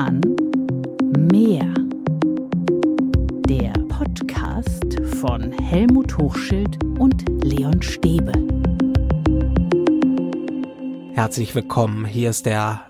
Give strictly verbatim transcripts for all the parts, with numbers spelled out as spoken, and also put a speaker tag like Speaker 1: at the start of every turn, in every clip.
Speaker 1: Roman Mehr. Der Podcast von Helmut Hochschild und Leon Stäbe.
Speaker 2: Herzlich willkommen, hier ist der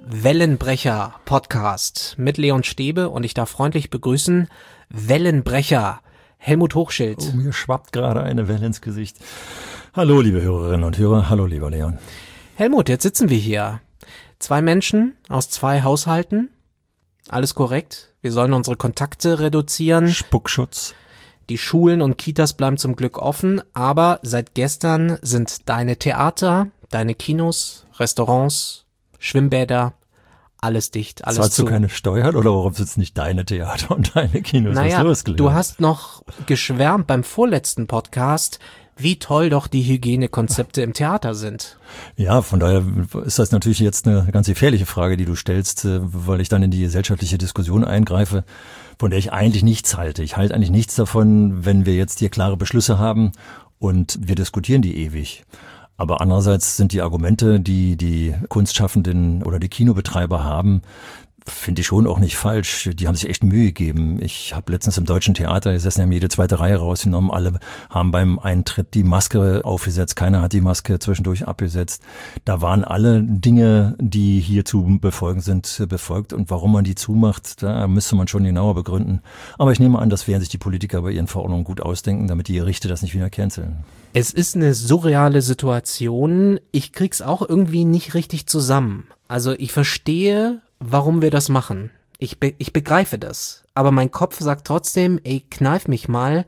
Speaker 2: Wellenbrecher-Podcast mit Leon Stäbe und ich darf freundlich begrüßen Wellenbrecher Helmut Hochschild.
Speaker 3: Oh, mir schwappt gerade eine Welle ins Gesicht. Hallo, liebe Hörerinnen und Hörer, hallo, lieber Leon.
Speaker 2: Helmut, jetzt sitzen wir hier. Zwei Menschen aus zwei Haushalten. Alles korrekt. Wir sollen unsere Kontakte reduzieren.
Speaker 3: Spuckschutz.
Speaker 2: Die Schulen und Kitas bleiben zum Glück offen, aber seit gestern sind deine Theater, deine Kinos, Restaurants, Schwimmbäder, alles dicht, alles
Speaker 3: Zahlst
Speaker 2: zu.
Speaker 3: du keine Steuern oder warum sind es nicht deine Theater und deine Kinos?
Speaker 2: Naja,
Speaker 3: hast du,
Speaker 2: du hast noch geschwärmt beim vorletzten Podcast, wie toll doch die Hygienekonzepte im Theater sind.
Speaker 3: Ja, von daher ist das natürlich jetzt eine ganz gefährliche Frage, die du stellst, weil ich dann in die gesellschaftliche Diskussion eingreife, von der ich eigentlich nichts halte. Ich halte eigentlich nichts davon, wenn wir jetzt hier klare Beschlüsse haben und wir diskutieren die ewig. Aber andererseits sind die Argumente, die die Kunstschaffenden oder die Kinobetreiber haben, finde ich schon auch nicht falsch. Die haben sich echt Mühe gegeben. Ich habe letztens im Deutschen Theater gesessen, haben jede zweite Reihe rausgenommen. Alle haben beim Eintritt die Maske aufgesetzt. Keiner hat die Maske zwischendurch abgesetzt. Da waren alle Dinge, die hier zu befolgen sind, befolgt. Und warum man die zumacht, da müsste man schon genauer begründen. Aber ich nehme an, das werden sich die Politiker bei ihren Verordnungen gut ausdenken, damit die Gerichte das nicht wieder canceln.
Speaker 2: Es ist eine surreale Situation. Ich krieg's auch irgendwie nicht richtig zusammen. Also ich verstehe, warum wir das machen. Ich, be- ich begreife das. Aber mein Kopf sagt trotzdem, ey, kneif mich mal.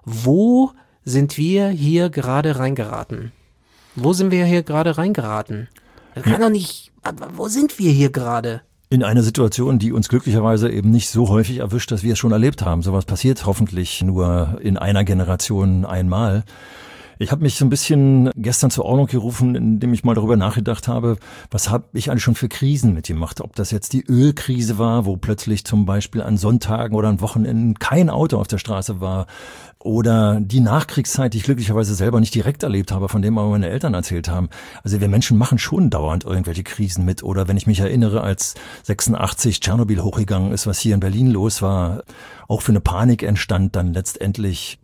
Speaker 2: Wo sind wir hier gerade reingeraten? Wo sind wir hier gerade reingeraten? Das kann doch nicht, aber wo sind wir hier gerade?
Speaker 3: In einer Situation, die uns glücklicherweise eben nicht so häufig erwischt, dass wir es schon erlebt haben. Sowas passiert hoffentlich nur in einer Generation einmal. Ich habe mich so ein bisschen gestern zur Ordnung gerufen, indem ich mal darüber nachgedacht habe, was habe ich eigentlich schon für Krisen mitgemacht? Ob das jetzt die Ölkrise war, wo plötzlich zum Beispiel an Sonntagen oder an Wochenenden kein Auto auf der Straße war, oder die Nachkriegszeit, die ich glücklicherweise selber nicht direkt erlebt habe, von dem aber meine Eltern erzählt haben. Also wir Menschen machen schon dauernd irgendwelche Krisen mit. Oder wenn ich mich erinnere, als sechsundachtzig Tschernobyl hochgegangen ist, was hier in Berlin los war, auch für eine Panik entstand dann letztendlich.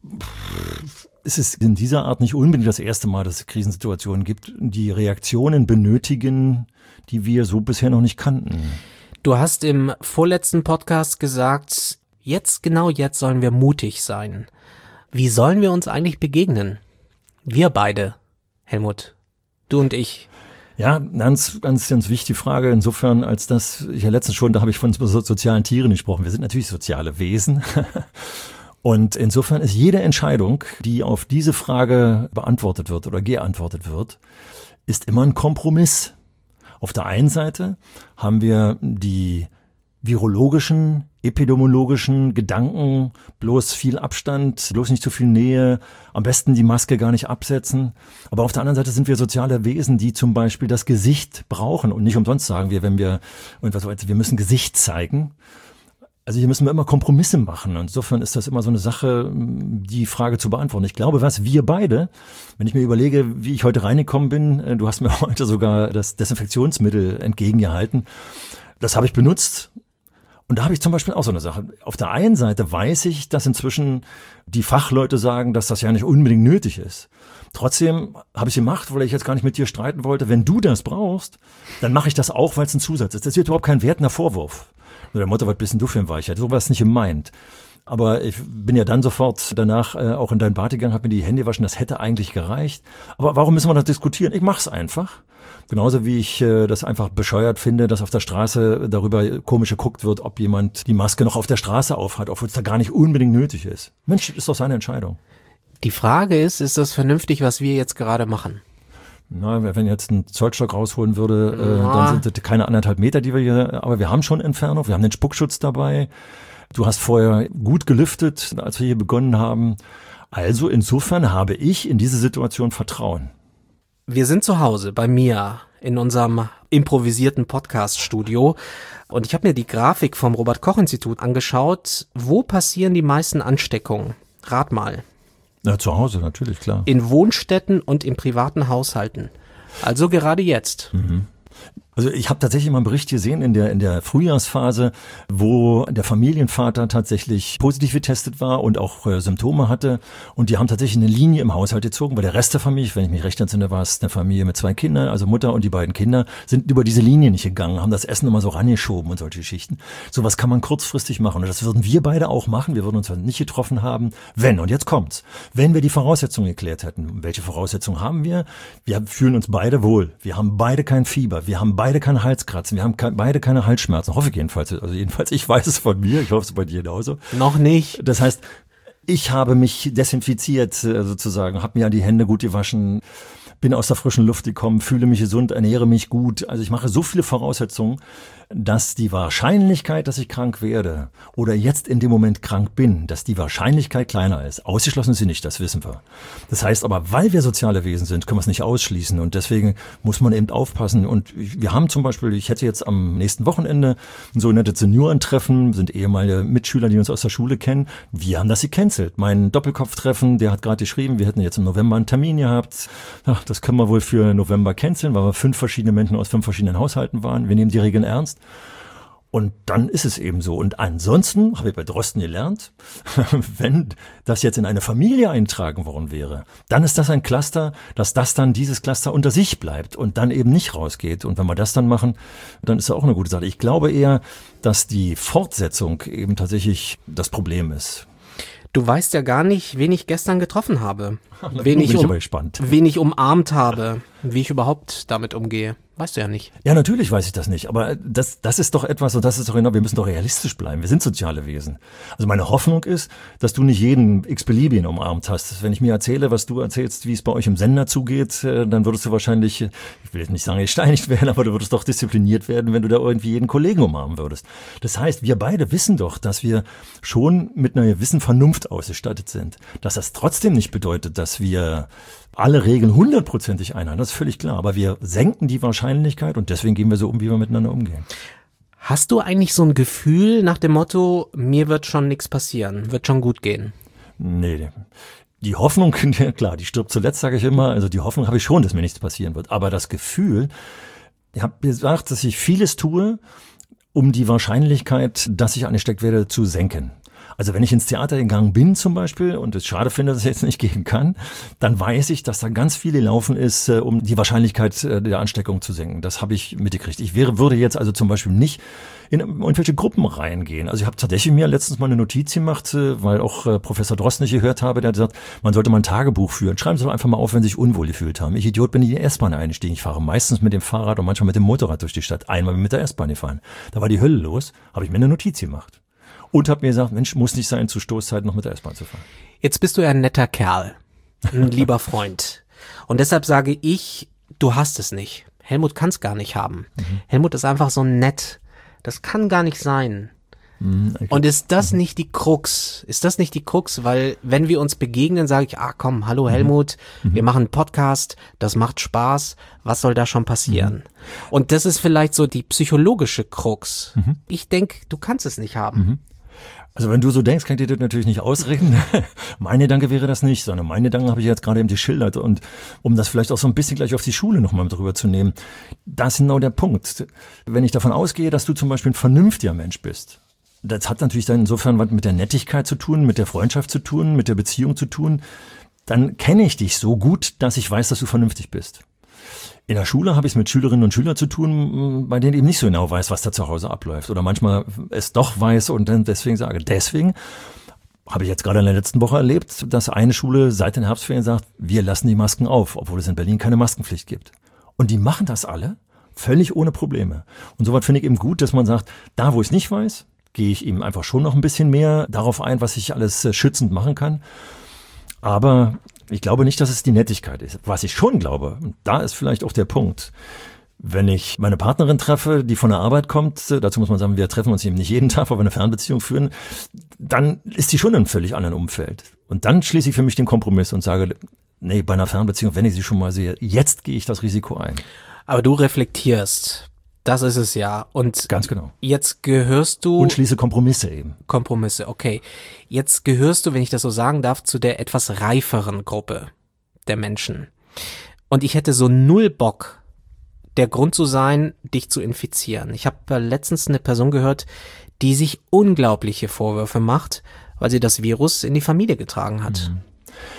Speaker 3: Es ist in dieser Art nicht unbedingt das erste Mal, dass es Krisensituationen gibt, die Reaktionen benötigen, die wir so bisher noch nicht kannten.
Speaker 2: Du hast im vorletzten Podcast gesagt, jetzt, genau jetzt sollen wir mutig sein. Wie sollen wir uns eigentlich begegnen? Wir beide, Helmut, du und ich.
Speaker 3: Ja, ganz, ganz, ganz wichtige Frage. Insofern, als das, ich ja letztens schon, da habe ich von so sozialen Tieren gesprochen. Wir sind natürlich soziale Wesen. Und insofern ist jede Entscheidung, die auf diese Frage beantwortet wird oder geantwortet wird, ist immer ein Kompromiss. Auf der einen Seite haben wir die virologischen, epidemiologischen Gedanken, bloß viel Abstand, bloß nicht zu viel Nähe, am besten die Maske gar nicht absetzen. Aber auf der anderen Seite sind wir soziale Wesen, die zum Beispiel das Gesicht brauchen. Und nicht umsonst sagen wir, wenn wir irgendwas, wir müssen Gesicht zeigen. Also hier müssen wir immer Kompromisse machen. Und insofern ist das immer so eine Sache, die Frage zu beantworten. Ich glaube, was wir beide, wenn ich mir überlege, wie ich heute reingekommen bin, du hast mir heute sogar das Desinfektionsmittel entgegengehalten, das habe ich benutzt. Und da habe ich zum Beispiel auch so eine Sache. Auf der einen Seite weiß ich, dass inzwischen die Fachleute sagen, dass das ja nicht unbedingt nötig ist. Trotzdem habe ich es gemacht, weil ich jetzt gar nicht mit dir streiten wollte. Wenn du das brauchst, dann mache ich das auch, weil es ein Zusatz ist. Das wird überhaupt kein wertender Vorwurf. Der Motto, was bist denn du für ein Weichheit? So war es nicht gemeint. Aber ich bin ja dann sofort danach äh, auch in dein Bad gegangen, habe mir die Hände waschen, das hätte eigentlich gereicht. Aber warum müssen wir das diskutieren? Ich mach's einfach. Genauso wie ich äh, das einfach bescheuert finde, dass auf der Straße darüber komisch geguckt wird, ob jemand die Maske noch auf der Straße aufhat, obwohl es da gar nicht unbedingt nötig ist. Mensch, ist doch seine Entscheidung.
Speaker 2: Die Frage ist, ist das vernünftig, was wir jetzt gerade machen?
Speaker 3: Na, wenn jetzt ein Zollstock rausholen würde, äh,
Speaker 2: Ja.
Speaker 3: dann sind das keine anderthalb Meter, die wir hier, aber wir haben schon Entfernung, wir haben den Spuckschutz dabei. Du hast vorher gut gelüftet, als wir hier begonnen haben. Also insofern habe ich in diese Situation Vertrauen.
Speaker 2: Wir sind zu Hause bei mir in unserem improvisierten Podcast-Studio und ich habe mir die Grafik vom Robert-Koch-Institut angeschaut. Wo passieren die meisten Ansteckungen? Rat mal.
Speaker 3: Ja, zu Hause natürlich, klar.
Speaker 2: In Wohnstätten und in privaten Haushalten. Also gerade jetzt.
Speaker 3: Mhm. Also ich habe tatsächlich mal einen Bericht gesehen in der in der Frühjahrsphase, wo der Familienvater tatsächlich positiv getestet war und auch äh, Symptome hatte. Und die haben tatsächlich eine Linie im Haushalt gezogen, weil der Rest der Familie, wenn ich mich recht entsinne, war es eine Familie mit zwei Kindern, also Mutter und die beiden Kinder, sind über diese Linie nicht gegangen, haben das Essen immer so rangeschoben und solche Geschichten. Sowas kann man kurzfristig machen. Und das würden wir beide auch machen. Wir würden uns nicht getroffen haben, wenn, und jetzt kommt's, wenn wir die Voraussetzungen geklärt hätten. Welche Voraussetzungen haben wir? Wir fühlen uns beide wohl. Wir haben beide kein Fieber. Wir haben beide keine Halskratzen. Wir haben ke- beide keine Halsschmerzen. Hoffe ich jedenfalls. Also jedenfalls, ich weiß es von mir. Ich hoffe es bei dir genauso.
Speaker 2: Noch nicht.
Speaker 3: Das heißt, ich habe mich desinfiziert äh, sozusagen, habe mir die Hände gut gewaschen, bin aus der frischen Luft gekommen, fühle mich gesund, ernähre mich gut. Also ich mache so viele Voraussetzungen, dass die Wahrscheinlichkeit, dass ich krank werde oder jetzt in dem Moment krank bin, dass die Wahrscheinlichkeit kleiner ist. Ausgeschlossen ist sie nicht, das wissen wir. Das heißt aber, weil wir soziale Wesen sind, können wir es nicht ausschließen und deswegen muss man eben aufpassen. Und wir haben zum Beispiel, ich hätte jetzt am nächsten Wochenende ein sogenanntes Seniorentreffen, sind ehemalige Mitschüler, die uns aus der Schule kennen. Wir haben das gecancelt. Mein Doppelkopftreffen, der hat gerade geschrieben, wir hätten jetzt im November einen Termin gehabt. Ach, das können wir wohl für November canceln, weil wir fünf verschiedene Menschen aus fünf verschiedenen Haushalten waren. Wir nehmen die Regeln ernst. Und dann ist es eben so. Und ansonsten habe ich bei Drosten gelernt, wenn das jetzt in eine Familie eintragen worden wäre, dann ist das ein Cluster, dass das dann dieses Cluster unter sich bleibt und dann eben nicht rausgeht. Und wenn wir das dann machen, dann ist das auch eine gute Sache. Ich glaube eher, dass die Fortsetzung eben tatsächlich das Problem ist.
Speaker 2: Du weißt ja gar nicht, wen ich gestern getroffen habe. Wen ich,
Speaker 3: bin ich
Speaker 2: um,
Speaker 3: aber gespannt.
Speaker 2: wen ich umarmt habe, wie ich überhaupt damit umgehe. Weißt du ja nicht.
Speaker 3: Ja, natürlich weiß ich das nicht, aber das, das ist doch etwas, und das ist doch genau, wir müssen doch realistisch bleiben. Wir sind soziale Wesen. Also meine Hoffnung ist, dass du nicht jeden x-beliebigen umarmt hast. Wenn ich mir erzähle, was du erzählst, wie es bei euch im Sender zugeht, dann würdest du wahrscheinlich, ich will jetzt nicht sagen, gesteinigt werden, aber du würdest doch diszipliniert werden, wenn du da irgendwie jeden Kollegen umarmen würdest. Das heißt, wir beide wissen doch, dass wir schon mit einer gewissen Vernunft ausgestattet sind. Dass das trotzdem nicht bedeutet, dass wir alle Regeln hundertprozentig einhalten, das ist völlig klar. Aber wir senken die Wahrscheinlichkeit und deswegen gehen wir so um, wie wir miteinander umgehen.
Speaker 2: Hast du eigentlich so ein Gefühl nach dem Motto, mir wird schon nichts passieren, wird schon gut gehen?
Speaker 3: Nee, die Hoffnung, klar, die stirbt zuletzt, sage ich immer. Also die Hoffnung habe ich schon, dass mir nichts passieren wird. Aber das Gefühl, ich habe gesagt, dass ich vieles tue, um die Wahrscheinlichkeit, dass ich angesteckt werde, zu senken. Also wenn ich ins Theater gegangen bin zum Beispiel und es schade finde, dass ich jetzt nicht gehen kann, dann weiß ich, dass da ganz viel gelaufen ist, um die Wahrscheinlichkeit der Ansteckung zu senken. Das habe ich mitgekriegt. Ich wäre, würde jetzt also zum Beispiel nicht in irgendwelche Gruppen reingehen. Also ich habe tatsächlich mir letztens mal eine Notiz gemacht, weil auch Professor Drosten nicht gehört habe, der hat gesagt, man sollte mal ein Tagebuch führen. Schreiben Sie doch einfach mal auf, wenn Sie sich unwohl gefühlt haben. Ich Idiot bin in die S-Bahn eingestiegen. Ich fahre meistens mit dem Fahrrad und manchmal mit dem Motorrad durch die Stadt. Einmal mit der S-Bahn gefahren. Da war die Hölle los, habe ich mir eine Notiz gemacht. Und habe mir gesagt, Mensch, muss nicht sein, zu Stoßzeiten noch mit der S-Bahn zu fahren.
Speaker 2: Jetzt bist du ja ein netter Kerl, ein lieber Freund. Und deshalb sage ich, du hast es nicht. Helmut kann es gar nicht haben. Mhm. Helmut ist einfach so nett. Das kann gar nicht sein. Mhm, okay. Und ist das mhm. nicht die Krux? Ist das nicht die Krux? Weil wenn wir uns begegnen, sage ich, ah komm, hallo Helmut, mhm. wir machen einen Podcast, das macht Spaß, was soll da schon passieren? Mhm. Und das ist vielleicht so die psychologische Krux. Mhm. Ich denke, du kannst es nicht haben.
Speaker 3: Mhm. Also wenn du so denkst, kann ich dir das natürlich nicht ausreden. Mein Gedanke wäre das nicht, sondern mein Gedanke habe ich jetzt gerade eben geschildert. Und um das vielleicht auch so ein bisschen gleich auf die Schule nochmal mit drüber zu nehmen, das ist genau der Punkt. Wenn ich davon ausgehe, dass du zum Beispiel ein vernünftiger Mensch bist, das hat natürlich dann insofern was mit der Nettigkeit zu tun, mit der Freundschaft zu tun, mit der Beziehung zu tun, dann kenne ich dich so gut, dass ich weiß, dass du vernünftig bist. In der Schule habe ich es mit Schülerinnen und Schülern zu tun, bei denen eben nicht so genau weiß, was da zu Hause abläuft. Oder manchmal es doch weiß und dann deswegen sage. Deswegen habe ich jetzt gerade in der letzten Woche erlebt, dass eine Schule seit den Herbstferien sagt, wir lassen die Masken auf, obwohl es in Berlin keine Maskenpflicht gibt. Und die machen das alle völlig ohne Probleme. Und soweit finde ich eben gut, dass man sagt, da wo ich es nicht weiß, gehe ich eben einfach schon noch ein bisschen mehr darauf ein, was ich alles schützend machen kann. Aber ich glaube nicht, dass es die Nettigkeit ist. Was ich schon glaube, da ist vielleicht auch der Punkt, wenn ich meine Partnerin treffe, die von der Arbeit kommt, dazu muss man sagen, wir treffen uns eben nicht jeden Tag, weil wir eine Fernbeziehung führen, dann ist die schon in einem völlig anderen Umfeld. Und dann schließe ich für mich den Kompromiss und sage, nee, bei einer Fernbeziehung, wenn ich sie schon mal sehe, jetzt gehe ich das Risiko ein.
Speaker 2: Aber du reflektierst. Das ist es ja. Und
Speaker 3: ganz genau.
Speaker 2: Jetzt gehörst du...
Speaker 3: Und schließe Kompromisse eben.
Speaker 2: Kompromisse, okay. Jetzt gehörst du, wenn ich das so sagen darf, zu der etwas reiferen Gruppe der Menschen. Und ich hätte so null Bock, der Grund zu sein, dich zu infizieren. Ich habe letztens eine Person gehört, die sich unglaubliche Vorwürfe macht, weil sie das Virus in die Familie getragen hat.
Speaker 3: Mhm.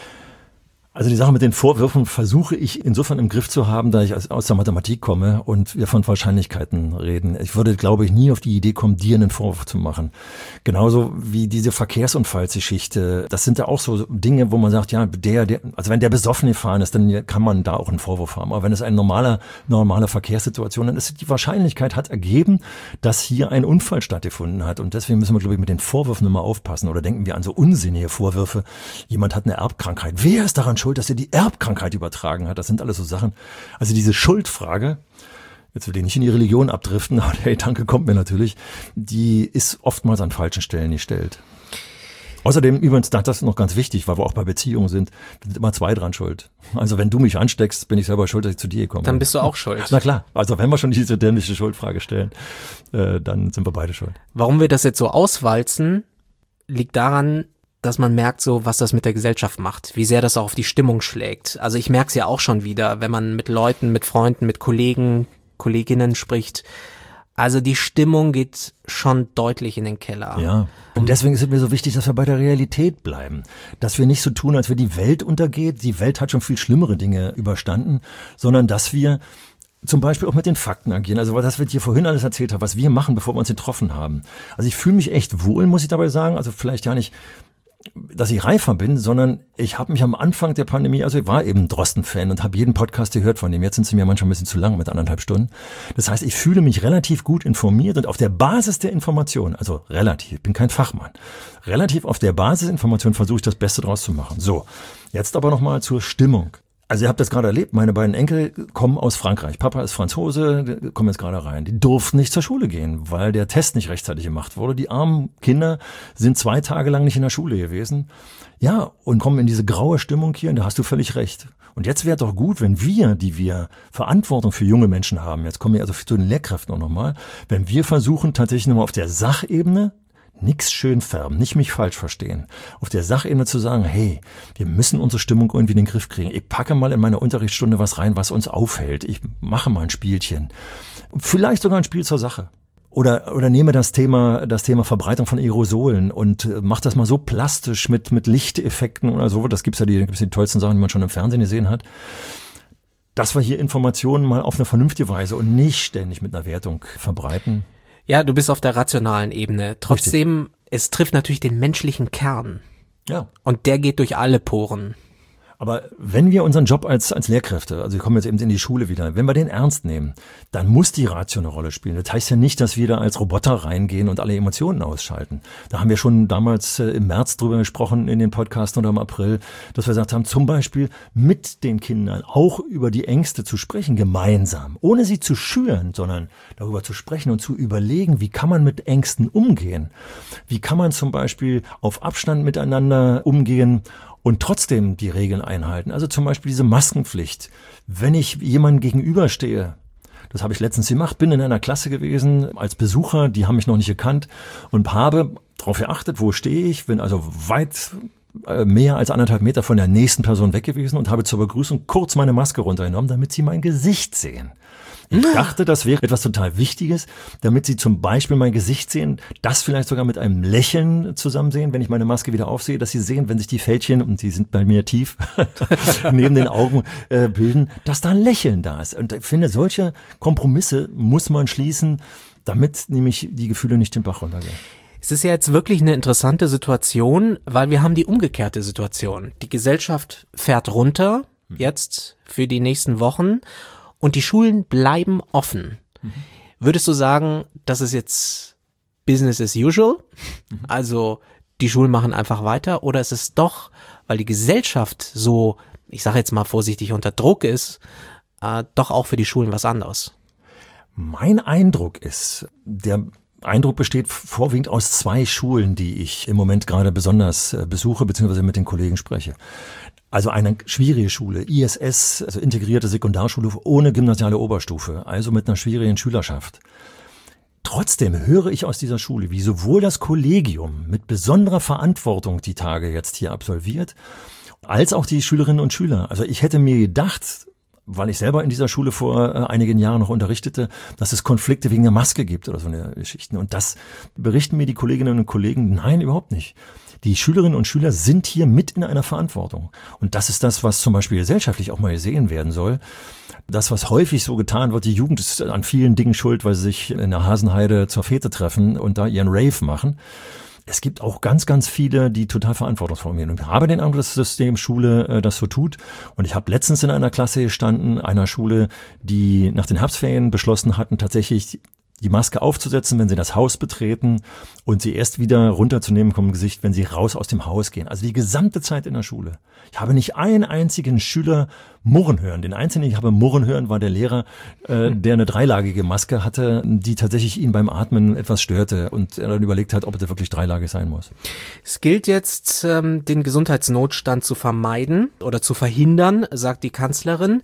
Speaker 3: Also die Sache mit den Vorwürfen versuche ich insofern im Griff zu haben, da ich aus der Mathematik komme und wir von Wahrscheinlichkeiten reden. Ich würde, glaube ich, nie auf die Idee kommen, dir einen Vorwurf zu machen. Genauso wie diese Verkehrsunfallsgeschichte. Das sind ja auch so Dinge, wo man sagt, ja, der, der, also wenn der besoffen gefahren ist, dann kann man da auch einen Vorwurf haben. Aber wenn es eine normale, normale Verkehrssituation ist, dann ist die Wahrscheinlichkeit hat ergeben, dass hier ein Unfall stattgefunden hat. Und deswegen müssen wir, glaube ich, mit den Vorwürfen immer aufpassen. Oder denken wir an so unsinnige Vorwürfe. Jemand hat eine Erbkrankheit. Wer ist daran schuld, dass er die Erbkrankheit übertragen hat? Das sind alles so Sachen. Also diese Schuldfrage, jetzt will ich nicht in die Religion abdriften, aber der Gedanke kommt mir natürlich, die ist oftmals an falschen Stellen gestellt. Außerdem übrigens, das ist noch ganz wichtig, weil wir auch bei Beziehungen sind, da sind immer zwei dran schuld. Also wenn du mich ansteckst, bin ich selber schuld, dass ich zu dir gekommen bin.
Speaker 2: Dann bist du auch schuld.
Speaker 3: Na klar, also wenn wir schon diese dämliche Schuldfrage stellen, äh, dann sind wir beide schuld.
Speaker 2: Warum wir das jetzt so auswalzen, liegt daran, dass man merkt so, was das mit der Gesellschaft macht, wie sehr das auch auf die Stimmung schlägt. Also ich merke es ja auch schon wieder, wenn man mit Leuten, mit Freunden, mit Kollegen, Kolleginnen spricht. Also die Stimmung geht schon deutlich in den Keller.
Speaker 3: Ja, und deswegen ist es mir so wichtig, dass wir bei der Realität bleiben. Dass wir nicht so tun, als wenn die Welt untergeht. Die Welt hat schon viel schlimmere Dinge überstanden, sondern dass wir zum Beispiel auch mit den Fakten agieren. Also was wir dir vorhin alles erzählt haben, was wir machen, bevor wir uns getroffen haben. Also ich fühle mich echt wohl, muss ich dabei sagen. Also vielleicht ja nicht, dass ich reifer bin, sondern ich habe mich am Anfang der Pandemie, also ich war eben Drosten-Fan und habe jeden Podcast gehört von dem. Jetzt sind sie mir manchmal ein bisschen zu lang mit anderthalb Stunden. Das heißt, ich fühle mich relativ gut informiert und auf der Basis der Information, also relativ, ich bin kein Fachmann, relativ auf der Basis der Information versuche ich das Beste draus zu machen. So, jetzt aber nochmal zur Stimmung. Also ihr habt das gerade erlebt, meine beiden Enkel kommen aus Frankreich. Papa ist Franzose, kommen jetzt gerade rein. Die durften nicht zur Schule gehen, weil der Test nicht rechtzeitig gemacht wurde. Die armen Kinder sind zwei Tage lang nicht in der Schule gewesen. Ja, und kommen in diese graue Stimmung hier und da hast du völlig recht. Und jetzt wäre doch gut, wenn wir, die wir Verantwortung für junge Menschen haben, jetzt kommen wir also zu den Lehrkräften auch nochmal, wenn wir versuchen tatsächlich nochmal auf der Sachebene, nix schön färben, nicht mich falsch verstehen. Auf der Sachebene zu sagen, hey, wir müssen unsere Stimmung irgendwie in den Griff kriegen. Ich packe mal in meine Unterrichtsstunde was rein, was uns aufhält. Ich mache mal ein Spielchen. Vielleicht sogar ein Spiel zur Sache. Oder, oder nehme das Thema, das Thema Verbreitung von Aerosolen und mach das mal so plastisch mit, mit Lichteffekten oder so. Das gibt's ja die, gibt's die tollsten Sachen, die man schon im Fernsehen gesehen hat. Dass wir hier Informationen mal auf eine vernünftige Weise und nicht ständig mit einer Wertung verbreiten.
Speaker 2: Ja, du bist auf der rationalen Ebene. Trotzdem, richtig. Es trifft natürlich den menschlichen Kern.
Speaker 3: Ja.
Speaker 2: Und der geht durch alle Poren.
Speaker 3: Aber wenn wir unseren Job als, als Lehrkräfte, also wir kommen jetzt eben in die Schule wieder, wenn wir den ernst nehmen, dann muss die Ratio eine Rolle spielen. Das heißt ja nicht, dass wir da als Roboter reingehen und alle Emotionen ausschalten. Da haben wir schon damals äh, im März drüber gesprochen in den Podcasts oder im April, dass wir gesagt haben, zum Beispiel mit den Kindern auch über die Ängste zu sprechen, gemeinsam, ohne sie zu schüren, sondern darüber zu sprechen und zu überlegen, wie kann man mit Ängsten umgehen? Wie kann man zum Beispiel auf Abstand miteinander umgehen und trotzdem die Regeln einhalten. Also zum Beispiel diese Maskenpflicht. Wenn ich jemandem gegenüberstehe, das habe ich letztens gemacht, bin in einer Klasse gewesen als Besucher, die haben mich noch nicht gekannt und habe darauf geachtet, wo stehe ich, bin also weit mehr als anderthalb Meter von der nächsten Person weg gewesen und habe zur Begrüßung kurz meine Maske runtergenommen, damit sie mein Gesicht sehen. Ich dachte, das wäre etwas total Wichtiges, damit sie zum Beispiel mein Gesicht sehen, das vielleicht sogar mit einem Lächeln zusammen sehen, wenn ich meine Maske wieder aufsehe, dass sie sehen, wenn sich die Fältchen, und die sind bei mir tief, neben den Augen äh, bilden, dass da ein Lächeln da ist. Und ich finde, solche Kompromisse muss man schließen, damit nämlich die Gefühle nicht den Bach runtergehen.
Speaker 2: Es ist ja jetzt wirklich eine interessante Situation, weil wir haben die umgekehrte Situation. Die Gesellschaft fährt runter, jetzt für die nächsten Wochen, und die Schulen bleiben offen. Mhm. Würdest du sagen, das ist jetzt Business as usual? Mhm. Also die Schulen machen einfach weiter? Oder ist es doch, weil die Gesellschaft so, ich sage jetzt mal vorsichtig, unter Druck ist, äh, doch auch für die Schulen was anderes?
Speaker 3: Mein Eindruck ist, der Eindruck besteht vorwiegend aus zwei Schulen, die ich im Moment gerade besonders besuche, beziehungsweise mit den Kollegen spreche. Also eine schwierige Schule, I S S, also integrierte Sekundarschule ohne gymnasiale Oberstufe, also mit einer schwierigen Schülerschaft. Trotzdem höre ich aus dieser Schule, wie sowohl das Kollegium mit besonderer Verantwortung die Tage jetzt hier absolviert, als auch die Schülerinnen und Schüler. Also ich hätte mir gedacht, weil ich selber in dieser Schule vor äh, einigen Jahren noch unterrichtete, dass es Konflikte wegen der Maske gibt oder so eine Geschichten. Und das berichten mir die Kolleginnen und Kollegen, nein, überhaupt nicht. Die Schülerinnen und Schüler sind hier mit in einer Verantwortung. Und das ist das, was zum Beispiel gesellschaftlich auch mal gesehen werden soll. Das, was häufig so getan wird, die Jugend ist an vielen Dingen schuld, weil sie sich in der Hasenheide zur Fete treffen und da ihren Rave machen. Es gibt auch ganz, ganz viele, die total verantwortungsvoll umgehen. Und ich habe den Eindruck, dass das System Schule äh, das so tut. Und ich habe letztens in einer Klasse gestanden, einer Schule, die nach den Herbstferien beschlossen hatten, tatsächlich die Maske aufzusetzen, wenn sie das Haus betreten und sie erst wieder runterzunehmen vom Gesicht, wenn sie raus aus dem Haus gehen. Also die gesamte Zeit in der Schule. Ich habe nicht einen einzigen Schüler murren hören. Den einzigen, den ich habe murren hören, war der Lehrer, äh, der eine dreilagige Maske hatte, die tatsächlich ihn beim Atmen etwas störte und er dann überlegt hat, ob er wirklich dreilagig sein muss.
Speaker 2: Es gilt jetzt, ähm, den Gesundheitsnotstand zu vermeiden oder zu verhindern, sagt die Kanzlerin.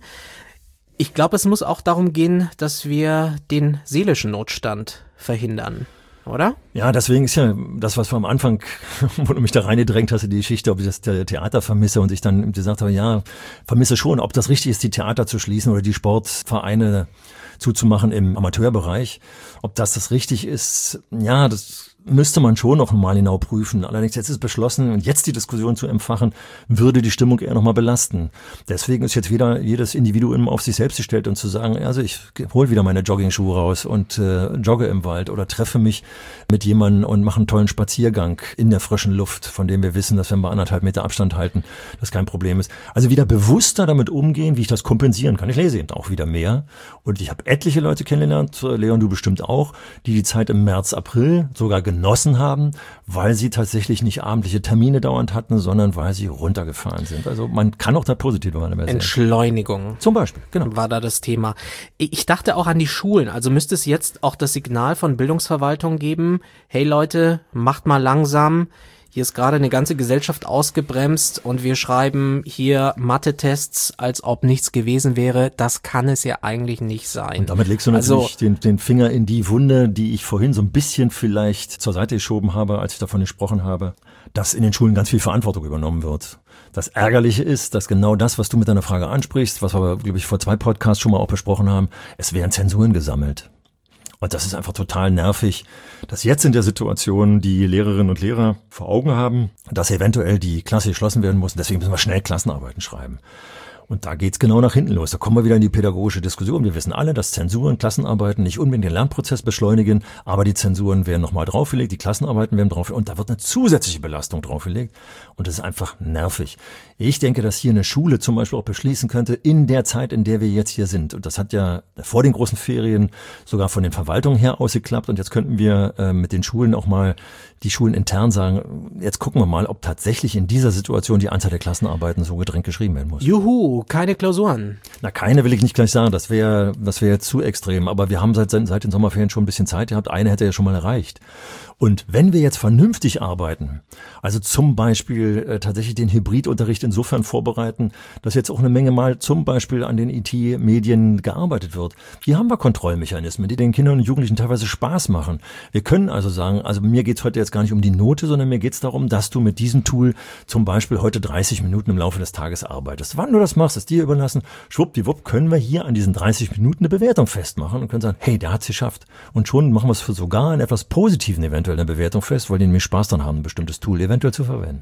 Speaker 2: Ich glaube, es muss auch darum gehen, dass wir den seelischen Notstand verhindern, oder?
Speaker 3: Ja, deswegen ist ja das, was wir am Anfang, wo du mich da reingedrängt hast, die Geschichte, ob ich das Theater vermisse und ich dann gesagt habe, ja, vermisse schon, ob das richtig ist, die Theater zu schließen oder die Sportvereine zuzumachen im Amateurbereich. Ob das das richtig ist, ja, das müsste man schon noch mal genau prüfen. Allerdings jetzt ist beschlossen und jetzt die Diskussion zu entfachen, würde die Stimmung eher noch mal belasten. Deswegen ist jetzt wieder jedes Individuum auf sich selbst gestellt und zu sagen, also ich hole wieder meine Jogging-Schuhe raus und äh, jogge im Wald oder treffe mich mit jemandem und mache einen tollen Spaziergang in der frischen Luft, von dem wir wissen, dass wenn wir anderthalb Meter Abstand halten, das kein Problem ist. Also wieder bewusster damit umgehen, wie ich das kompensieren kann. Ich lese eben auch wieder mehr und ich habe etliche Leute kennengelernt, Leon, du bestimmt auch, die die Zeit im März, April sogar genossen haben, weil sie tatsächlich nicht abendliche Termine dauernd hatten, sondern weil sie runtergefahren sind. Also man kann auch da positiv sehen.
Speaker 2: Entschleunigung.
Speaker 3: Zum Beispiel, genau.
Speaker 2: War da das Thema. Ich dachte auch an die Schulen. Also müsste es jetzt auch das Signal von Bildungsverwaltung geben, hey Leute, macht mal langsam. Hier ist gerade eine ganze Gesellschaft ausgebremst und wir schreiben hier Mathe-Tests, als ob nichts gewesen wäre. Das kann es ja eigentlich nicht sein.
Speaker 3: Und damit legst du natürlich also, den, den Finger in die Wunde, die ich vorhin so ein bisschen vielleicht zur Seite geschoben habe, als ich davon gesprochen habe, dass in den Schulen ganz viel Verantwortung übernommen wird. Das Ärgerliche ist, dass genau das, was du mit deiner Frage ansprichst, was wir, glaube ich, vor zwei Podcasts schon mal auch besprochen haben, es werden Zensuren gesammelt. Und das ist einfach total nervig, dass jetzt in der Situation die Lehrerinnen und Lehrer vor Augen haben, dass eventuell die Klasse geschlossen werden muss. Und deswegen müssen wir schnell Klassenarbeiten schreiben. Und da geht's genau nach hinten los. Da kommen wir wieder in die pädagogische Diskussion. Wir wissen alle, dass Zensuren, Klassenarbeiten nicht unbedingt den Lernprozess beschleunigen, aber die Zensuren werden nochmal draufgelegt, die Klassenarbeiten werden draufgelegt und da wird eine zusätzliche Belastung draufgelegt. Und das ist einfach nervig. Ich denke, dass hier eine Schule zum Beispiel auch beschließen könnte, in der Zeit, in der wir jetzt hier sind. Und das hat ja vor den großen Ferien sogar von den Verwaltungen her ausgeklappt. Und jetzt könnten wir äh, mit den Schulen auch mal, die Schulen intern sagen, jetzt gucken wir mal, ob tatsächlich in dieser Situation die Anzahl der Klassenarbeiten so gedrängt geschrieben werden muss.
Speaker 2: Juhu, keine Klausuren.
Speaker 3: Na, keine will ich nicht gleich sagen. Das wäre das wäre zu extrem. Aber wir haben seit, seit den Sommerferien schon ein bisschen Zeit gehabt. Eine hätte ja schon mal erreicht. Und wenn wir jetzt vernünftig arbeiten, also zum Beispiel äh, tatsächlich den Hybridunterricht insofern vorbereiten, dass jetzt auch eine Menge mal zum Beispiel an den I T-Medien gearbeitet wird. Hier haben wir Kontrollmechanismen, die den Kindern und Jugendlichen teilweise Spaß machen. Wir können also sagen, also mir geht's heute jetzt gar nicht um die Note, sondern mir geht's darum, dass du mit diesem Tool zum Beispiel heute dreißig Minuten im Laufe des Tages arbeitest. Wann du das machst, ist dir überlassen. Schwuppdiwupp können wir hier an diesen dreißig Minuten eine Bewertung festmachen und können sagen, hey, der hat's geschafft. Und schon machen wir es für sogar einen etwas positiven Event eine Bewertung fest, weil die nämlich Spaß daran haben, ein bestimmtes Tool eventuell zu verwenden.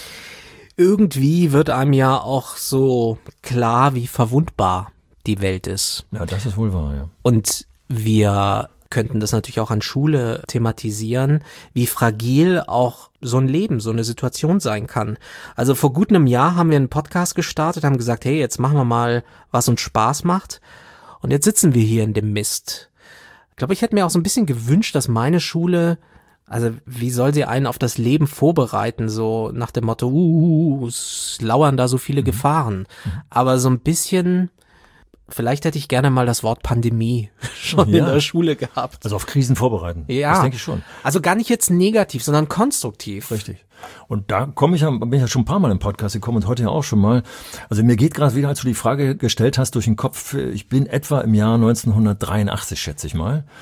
Speaker 2: Irgendwie wird einem ja auch so klar, wie verwundbar die Welt ist.
Speaker 3: Ja, das ist wohl wahr, ja.
Speaker 2: Und wir könnten das natürlich auch an Schule thematisieren, wie fragil auch so ein Leben, so eine Situation sein kann. Also vor gut einem Jahr haben wir einen Podcast gestartet, haben gesagt, hey, jetzt machen wir mal, was uns Spaß macht. Und jetzt sitzen wir hier in dem Mist. Ich glaube, ich hätte mir auch so ein bisschen gewünscht, dass meine Schule, also wie soll sie einen auf das Leben vorbereiten, so nach dem Motto, uh, es lauern da so viele mhm. Gefahren. Mhm. Aber so ein bisschen, vielleicht hätte ich gerne mal das Wort Pandemie schon ja. in der Schule gehabt.
Speaker 3: Also auf Krisen vorbereiten,
Speaker 2: ja.
Speaker 3: Das denke ich schon.
Speaker 2: Also gar nicht jetzt negativ, sondern konstruktiv.
Speaker 3: Richtig. Und da komme ich ja, bin ich ja schon ein paar Mal im Podcast gekommen und heute ja auch schon mal. Also mir geht gerade wieder, als du die Frage gestellt hast, durch den Kopf, ich bin etwa im Jahr neunzehnhundertdreiundachtzig, schätze ich mal.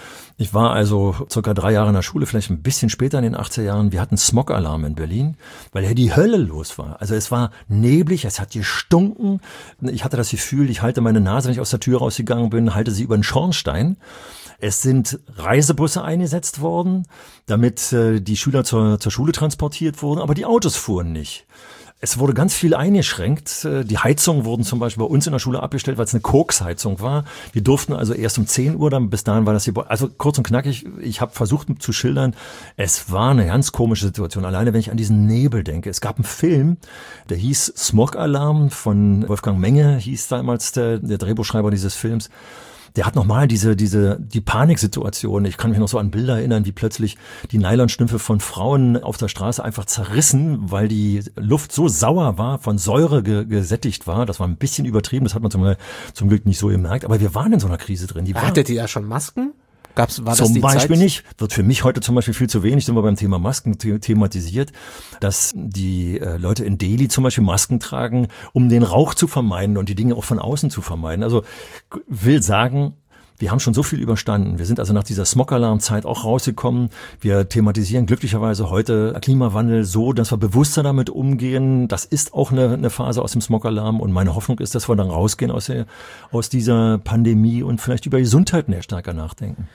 Speaker 3: Ich war also circa drei Jahre in der Schule, vielleicht ein bisschen später in den achtziger Jahren. Wir hatten Smog-Alarm in Berlin, weil ja die Hölle los war. Also es war neblig, es hat gestunken. Ich hatte das Gefühl, ich halte meine Nase, wenn ich aus der Tür rausgegangen bin, halte sie über den Schornstein. Es sind Reisebusse eingesetzt worden, damit äh, die Schüler zur, zur Schule transportiert wurden, aber die Autos fuhren nicht. Es wurde ganz viel eingeschränkt. Die Heizungen wurden zum Beispiel bei uns in der Schule abgestellt, weil es eine Koksheizung war. Wir durften also erst um zehn Uhr, dann bis dahin war das hier. Also kurz und knackig, ich habe versucht zu schildern, es war eine ganz komische Situation. Alleine wenn ich an diesen Nebel denke. Es gab einen Film, der hieß Smog-Alarm von Wolfgang Menge, hieß damals der, der Drehbuchschreiber dieses Films. Der hat nochmal diese, diese, die Paniksituation. Ich kann mich noch so an Bilder erinnern, wie plötzlich die Nylonstrümpfe von Frauen auf der Straße einfach zerrissen, weil die Luft so sauer war, von Säure ge- gesättigt war. Das war ein bisschen übertrieben, das hat man zum, zum Glück nicht so gemerkt. Aber wir waren in so einer Krise drin. Die
Speaker 2: Hattet ihr da schon Masken? Gab's, war das
Speaker 3: zum
Speaker 2: die
Speaker 3: Beispiel
Speaker 2: Zeit?
Speaker 3: nicht, wird für mich heute zum Beispiel viel zu wenig, sind wir beim Thema Masken the- thematisiert, dass die äh, Leute in Delhi zum Beispiel Masken tragen, um den Rauch zu vermeiden und die Dinge auch von außen zu vermeiden. Also will sagen, wir haben schon so viel überstanden. Wir sind also nach dieser Smog-Alarm-Zeit auch rausgekommen. Wir thematisieren glücklicherweise heute Klimawandel so, dass wir bewusster damit umgehen. Das ist auch eine, eine Phase aus dem Smog-Alarm. Und meine Hoffnung ist, dass wir dann rausgehen aus, der, aus dieser Pandemie und vielleicht über Gesundheit mehr stärker nachdenken.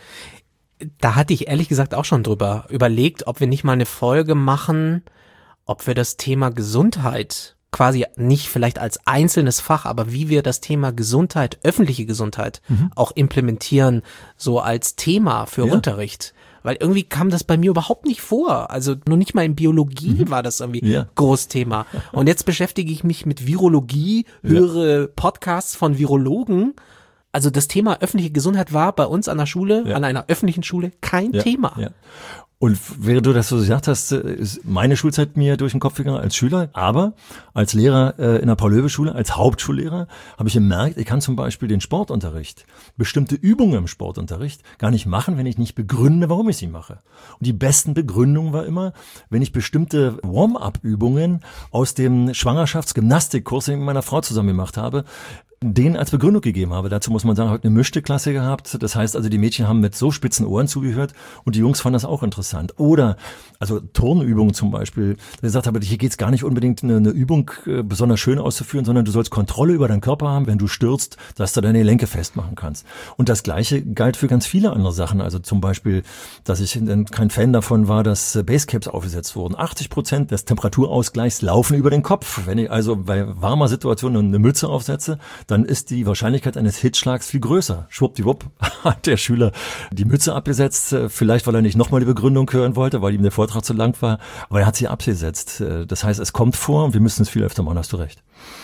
Speaker 2: Da hatte ich ehrlich gesagt auch schon drüber überlegt, ob wir nicht mal eine Folge machen, ob wir das Thema Gesundheit quasi nicht vielleicht als einzelnes Fach, aber wie wir das Thema Gesundheit, öffentliche Gesundheit mhm. auch implementieren, so als Thema für
Speaker 3: ja.
Speaker 2: Unterricht. Weil irgendwie kam das bei mir überhaupt nicht vor. Also nur nicht mal in Biologie mhm. war das irgendwie
Speaker 3: ja.
Speaker 2: Großthema. Und jetzt beschäftige ich mich mit Virologie, höre ja. Podcasts von Virologen. Also das Thema öffentliche Gesundheit war bei uns an der Schule, ja. an einer öffentlichen Schule, kein
Speaker 3: ja.
Speaker 2: Thema.
Speaker 3: Ja. Und während du das so gesagt hast, ist meine Schulzeit mir durch den Kopf gegangen als Schüler, aber als Lehrer äh, in der Paul-Löbe-Schule, als Hauptschullehrer, habe ich gemerkt, ich kann zum Beispiel den Sportunterricht, bestimmte Übungen im Sportunterricht gar nicht machen, wenn ich nicht begründe, warum ich sie mache. Und die besten Begründungen war immer, wenn ich bestimmte Warm-up-Übungen aus dem Schwangerschaftsgymnastikkurs, den ich mit meiner Frau zusammen gemacht habe, denen als Begründung gegeben habe. Dazu muss man sagen, heute eine mischte Klasse gehabt. Das heißt also, die Mädchen haben mit so spitzen Ohren zugehört und die Jungs fanden das auch interessant. Oder, also Turnübungen zum Beispiel, der gesagt habe, hier geht's gar nicht unbedingt eine, eine Übung äh, besonders schön auszuführen, sondern du sollst Kontrolle über deinen Körper haben, wenn du stürzt, dass du deine Gelenke festmachen kannst. Und das Gleiche galt für ganz viele andere Sachen. Also zum Beispiel, dass ich kein Fan davon war, dass Basecaps aufgesetzt wurden. achtzig Prozent des Temperaturausgleichs laufen über den Kopf. Wenn ich also bei warmer Situation eine Mütze aufsetze, dann ist die Wahrscheinlichkeit eines Hitzschlags viel größer. Schwuppdiwupp hat der Schüler die Mütze abgesetzt, vielleicht weil er nicht nochmal die Begründung hören wollte, weil ihm der Vortrag zu lang war, aber er hat sie abgesetzt. Das heißt, es kommt vor und wir müssen es viel öfter machen, hast du recht.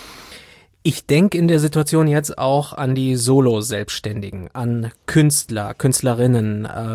Speaker 2: Ich denke in der Situation jetzt auch an die Solo-Selbstständigen, an Künstler, Künstlerinnen, äh,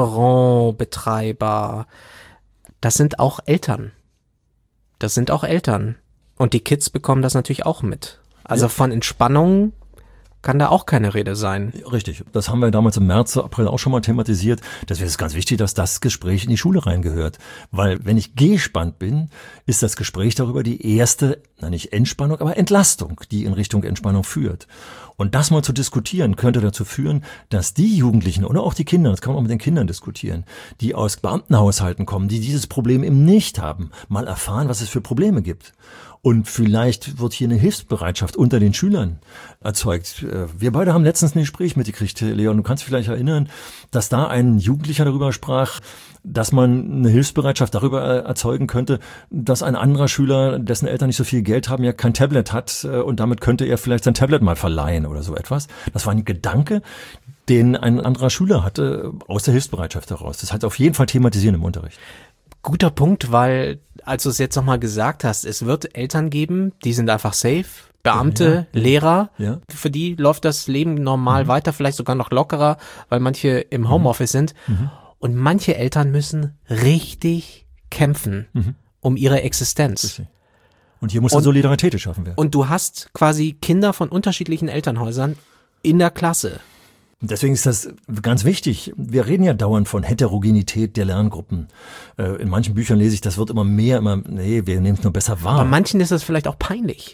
Speaker 2: Restaurantbetreiber. Das sind auch Eltern. Das sind auch Eltern. Und die Kids bekommen das natürlich auch mit. Also ja. Von Entspannung kann da auch keine Rede sein.
Speaker 3: Richtig. Das haben wir damals im März, April auch schon mal thematisiert. Deswegen ist es ganz wichtig, dass das Gespräch in die Schule reingehört. Weil wenn ich gespannt bin, ist das Gespräch darüber die erste, na nicht Entspannung, aber Entlastung, die in Richtung Entspannung führt. Und das mal zu diskutieren, könnte dazu führen, dass die Jugendlichen oder auch die Kinder, das kann man auch mit den Kindern diskutieren, die aus Beamtenhaushalten kommen, die dieses Problem eben nicht haben, mal erfahren, was es für Probleme gibt. Und vielleicht wird hier eine Hilfsbereitschaft unter den Schülern erzeugt. Wir beide haben letztens ein Gespräch mitgekriegt, Leon, du kannst dich vielleicht erinnern, dass da ein Jugendlicher darüber sprach, dass man eine Hilfsbereitschaft darüber erzeugen könnte, dass ein anderer Schüler, dessen Eltern nicht so viel Geld haben, ja kein Tablet hat und damit könnte er vielleicht sein Tablet mal verleihen oder so etwas. Das war ein Gedanke, den ein anderer Schüler hatte aus der Hilfsbereitschaft heraus. Das heißt auf jeden Fall thematisieren im Unterricht.
Speaker 2: Guter Punkt, weil, als du es jetzt nochmal gesagt hast, es wird Eltern geben, die sind einfach safe, Beamte, ja, Lehrer, ja. Für die läuft das Leben normal mhm. weiter, vielleicht sogar noch lockerer, weil manche im Homeoffice mhm. sind. Mhm. Und manche Eltern müssen richtig kämpfen mhm. um ihre Existenz.
Speaker 3: Richtig. Und hier muss eine Solidarität geschaffen werden.
Speaker 2: Und du hast quasi Kinder von unterschiedlichen Elternhäusern in der Klasse.
Speaker 3: Deswegen ist das ganz wichtig. Wir reden ja dauernd von Heterogenität der Lerngruppen. In manchen Büchern lese ich, das wird immer mehr, immer, nee, wir nehmen es nur besser wahr.
Speaker 2: Bei manchen ist das vielleicht auch peinlich.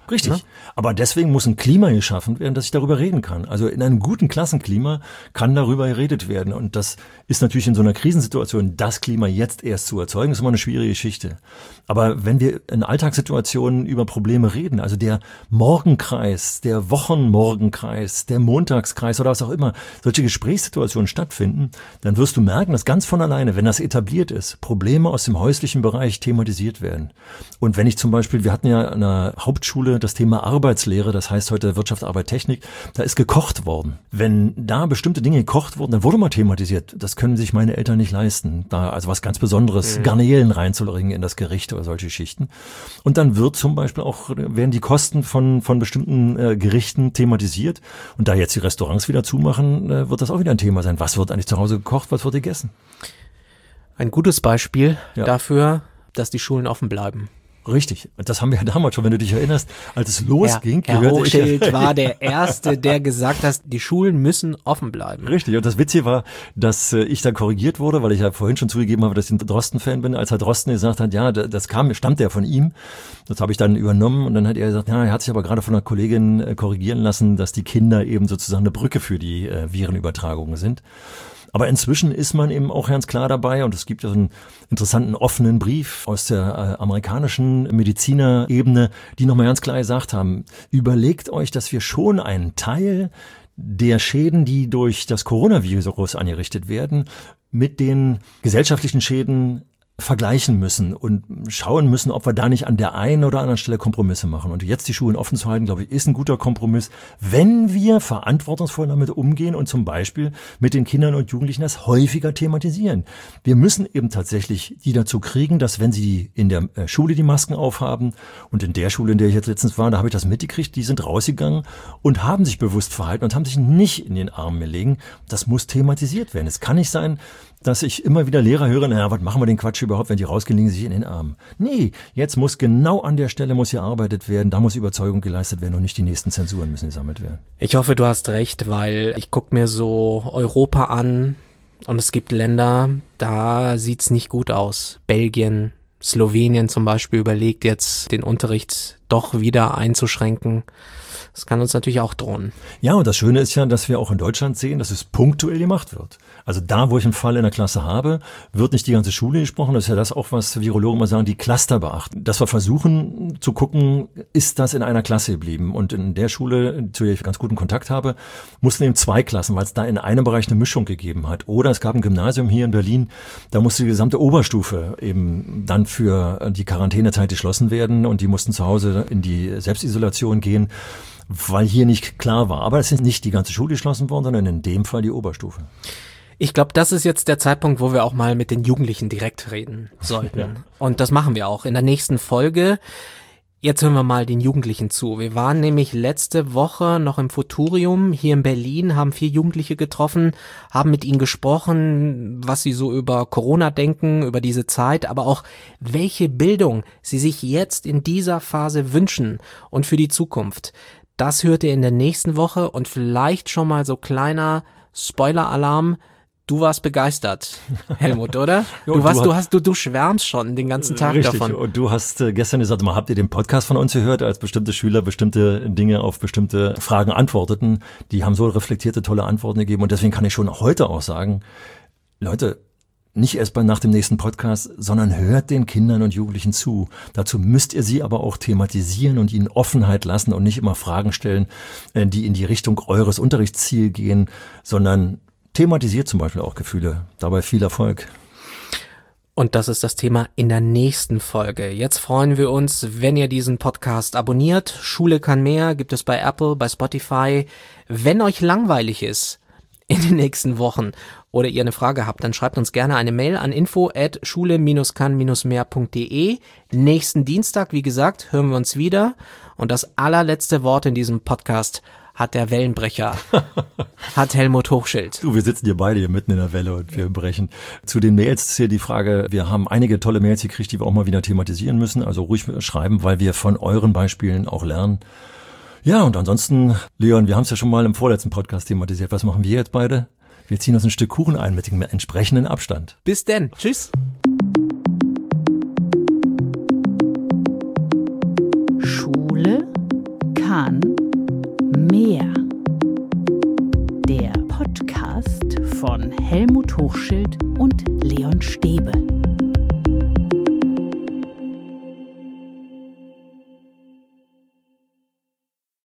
Speaker 3: Richtig.
Speaker 2: Ne?
Speaker 3: Aber deswegen muss ein Klima geschaffen werden, dass ich darüber reden kann. Also in einem guten Klassenklima kann darüber geredet werden. Und das ist natürlich in so einer Krisensituation, das Klima jetzt erst zu erzeugen, ist immer eine schwierige Geschichte. Aber wenn wir in Alltagssituationen über Probleme reden, also der Morgenkreis, der Wochenmorgenkreis, der Montagskreis oder was auch immer, solche Gesprächssituationen stattfinden, dann wirst du merken, dass ganz von alleine, wenn das etabliert ist, Probleme aus dem häuslichen Bereich thematisiert werden. Und wenn ich zum Beispiel, wir hatten ja an der Hauptschule das Thema Arbeitslehre, das heißt heute Wirtschaft, Arbeit, Technik, da ist gekocht worden. Wenn da bestimmte Dinge gekocht wurden, dann wurde mal thematisiert, das können sich meine Eltern nicht leisten, da also was ganz Besonderes, mhm. Garnelen reinzulegen in das Gericht oder solche Schichten. Und dann wird zum Beispiel auch, werden die Kosten von von bestimmten äh, Gerichten thematisiert. Und da jetzt die Restaurants wieder zumachen, äh, wird das auch wieder ein Thema sein. Was wird eigentlich zu Hause gekocht, was wird gegessen?
Speaker 2: Ein gutes Beispiel
Speaker 3: ja.
Speaker 2: dafür, dass die Schulen offen bleiben.
Speaker 3: Richtig, das haben wir ja damals schon, wenn du dich erinnerst, als es losging.
Speaker 2: Herr, Herr Hochschild ich, war der Erste, der gesagt hat, die Schulen müssen offen bleiben.
Speaker 3: Richtig, und das Witzige war, dass äh, ich dann korrigiert wurde, weil ich ja vorhin schon zugegeben habe, dass ich ein Drosten-Fan bin, als Herr Drosten gesagt hat, ja, das kam, stammt ja von ihm. Das habe ich dann übernommen und dann hat er gesagt, ja, er hat sich aber gerade von einer Kollegin äh, korrigieren lassen, dass die Kinder eben sozusagen eine Brücke für die äh, Virenübertragungen sind. Aber inzwischen ist man eben auch ganz klar dabei und es gibt ja so einen interessanten offenen Brief aus der äh, amerikanischen Medizinerebene, die nochmal ganz klar gesagt haben, überlegt euch, dass wir schon einen Teil der Schäden, die durch das Coronavirus angerichtet werden, mit den gesellschaftlichen Schäden vergleichen müssen und schauen müssen, ob wir da nicht an der einen oder anderen Stelle Kompromisse machen. Und jetzt die Schulen offen zu halten, glaube ich, ist ein guter Kompromiss, wenn wir verantwortungsvoll damit umgehen und zum Beispiel mit den Kindern und Jugendlichen das häufiger thematisieren. Wir müssen eben tatsächlich die dazu kriegen, dass wenn sie in der Schule die Masken aufhaben und in der Schule, in der ich jetzt letztens war, da habe ich das mitgekriegt, die sind rausgegangen und haben sich bewusst verhalten und haben sich nicht in den Arm gelegen. Das muss thematisiert werden. Es kann nicht sein, dass ich immer wieder Lehrer höre, naja, was machen wir den Quatsch überhaupt, wenn die rausgehen, liegen sich in den Armen. Nee, jetzt muss genau an der Stelle muss gearbeitet werden, da muss Überzeugung geleistet werden und nicht die nächsten Zensuren müssen gesammelt werden.
Speaker 2: Ich hoffe, du hast recht, weil ich gucke mir so Europa an und es gibt Länder, da sieht's nicht gut aus. Belgien, Slowenien zum Beispiel überlegt jetzt, den Unterricht doch wieder einzuschränken. Das kann uns natürlich auch drohen.
Speaker 3: Ja, und das Schöne ist ja, dass wir auch in Deutschland sehen, dass es punktuell gemacht wird. Also da, wo ich einen Fall in der Klasse habe, wird nicht die ganze Schule gesprochen. Das ist ja das auch, was Virologen mal sagen, die Cluster beachten. Dass wir versuchen zu gucken, ist das in einer Klasse geblieben? Und in der Schule, zu der ich ganz guten Kontakt habe, mussten eben zwei Klassen, weil es da in einem Bereich eine Mischung gegeben hat. Oder es gab ein Gymnasium hier in Berlin, da musste die gesamte Oberstufe eben dann für die Quarantänezeit geschlossen werden und die mussten zu Hause in die Selbstisolation gehen, weil hier nicht klar war. Aber es ist nicht die ganze Schule geschlossen worden, sondern in dem Fall die Oberstufe.
Speaker 2: Ich glaube, das ist jetzt der Zeitpunkt, wo wir auch mal mit den Jugendlichen direkt reden sollten. Ja. Und das machen wir auch in der nächsten Folge. Jetzt hören wir mal den Jugendlichen zu. Wir waren nämlich letzte Woche noch im Futurium hier in Berlin, haben vier Jugendliche getroffen, haben mit ihnen gesprochen, was sie so über Corona denken, über diese Zeit, aber auch welche Bildung sie sich jetzt in dieser Phase wünschen und für die Zukunft. Das hört ihr in der nächsten Woche und vielleicht schon mal so kleiner Spoiler-Alarm. Du warst begeistert, Helmut, oder?
Speaker 3: Ja,
Speaker 2: du, warst,
Speaker 3: du,
Speaker 2: du hast, du, du schwärmst schon den ganzen Tag
Speaker 3: richtig.
Speaker 2: davon.
Speaker 3: Und du hast äh, gestern gesagt, mal, habt ihr den Podcast von uns gehört, als bestimmte Schüler bestimmte Dinge auf bestimmte Fragen antworteten? Die haben so reflektierte, tolle Antworten gegeben. Und deswegen kann ich schon heute auch sagen, Leute, nicht erst bei, nach dem nächsten Podcast, sondern hört den Kindern und Jugendlichen zu. Dazu müsst ihr sie aber auch thematisieren und ihnen Offenheit lassen und nicht immer Fragen stellen, äh, die in die Richtung eures Unterrichtsziels gehen, sondern thematisiert zum Beispiel auch Gefühle. Dabei viel Erfolg.
Speaker 2: Und das ist das Thema in der nächsten Folge. Jetzt freuen wir uns, wenn ihr diesen Podcast abonniert. Schule kann mehr, gibt es bei Apple, bei Spotify. Wenn euch langweilig ist in den nächsten Wochen oder ihr eine Frage habt, dann schreibt uns gerne eine Mail an info at schule kann mehr punkt de. Nächsten Dienstag, wie gesagt, hören wir uns wieder. Und das allerletzte Wort in diesem Podcast hat der Wellenbrecher, hat Helmut Hochschild.
Speaker 3: Du, wir sitzen hier beide hier mitten in der Welle und wir brechen. Zu den Mails ist hier die Frage, wir haben einige tolle Mails gekriegt, die wir auch mal wieder thematisieren müssen, also ruhig schreiben, weil wir von euren Beispielen auch lernen. Ja, und ansonsten, Leon, wir haben es ja schon mal im vorletzten Podcast thematisiert. Was machen wir jetzt beide? Wir ziehen uns ein Stück Kuchen ein mit dem entsprechenden Abstand.
Speaker 2: Bis denn. Tschüss.
Speaker 1: Schule Roman Meer. Der Podcast von Helmut Hochschild und Leon Stäbe.